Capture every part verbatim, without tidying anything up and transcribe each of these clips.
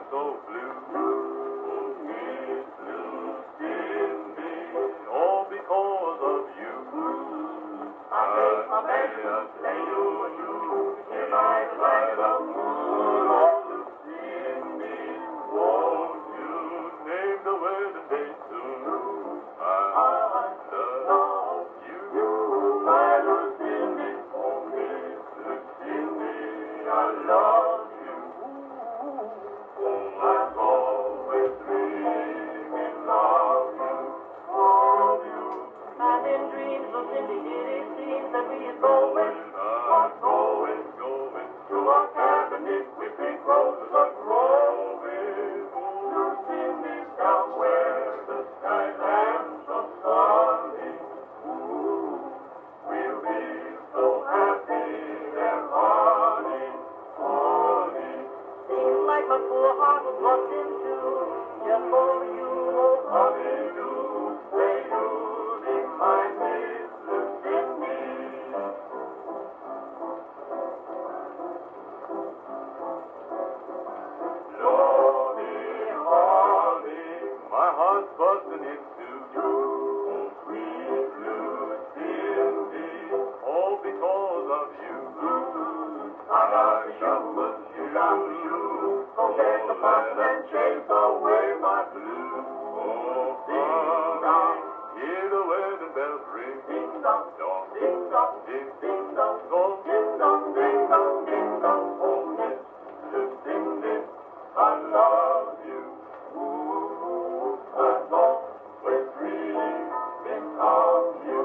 so blue. Miss Lucindy, all because of you. I make my bed to play you and you. If I light the moon, oh Lucindy, won't you name the wedding day soon? I love you, my Lucindy, oh Miss Lucindy, I love you. Oh, I'm always dreaming of you, of you. And in dreams, Lucindy, it seems that we are going, are going, going to our cabinet with pink roses are growing. Lucindy, down where the sky lands so sunny. Ooh, we'll be so happy there, honey, honey. seems like my poor heart was lost in two, just for you, oh Honey, do say you'll be my Miss Lucindy. Lordy, Holly, my heart's busting in two. Oh, sweet Lucindy, all because of you. I got a shovel, you got the shoe. Go get the bus and chase away my blues. Oh, ding dong, hear the wedding bells ring. Ding dong, dong, ding dong, ding, ding dong, dong, ding dong, ding dong, ding dong. Oh, Miss Lucindy, I love you. Ooh, I'm always dreaming of you.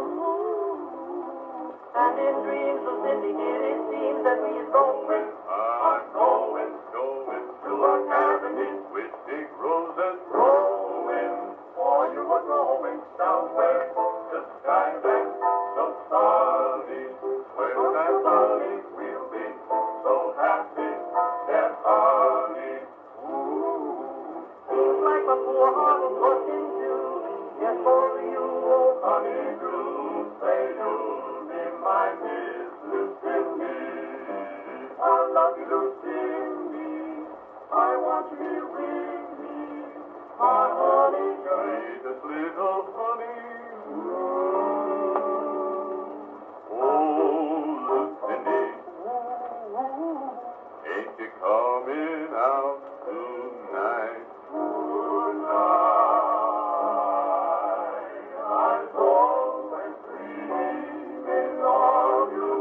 and in dreams, Lucindy, it seems that we are going, I'm going, going to a cabinet with big roses growing. For you are growing down where the sky lands so sunny. Where that sunny we'll be so happy there, honey. Ooh, seems like my poor heart was lost in two, just for you, oh honey, do say you'll be my Miss Lucindy. I love you, Lucindy. I want you here with me. My honey, sweetest little honey. Oh, Lucindy, ain't you coming out tonight? Tonight, I'm always dreaming of you.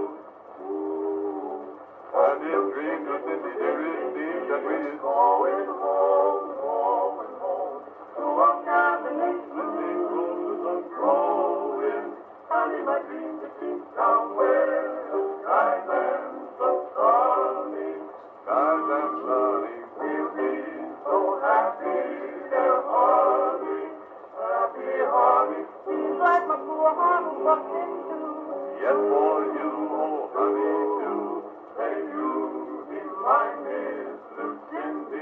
And in dreams, Lucindy, there it seems that we is going home, going home to a cabinet with big roses are growing. And in my dreams, it seems down where the sky lands so sunny, skies and sunny, we'll be so happy there, honey, happy, honey. seems like my poor heart was lost in two. Yes, for you, oh honey, too. Say you be my Miss Lucindy.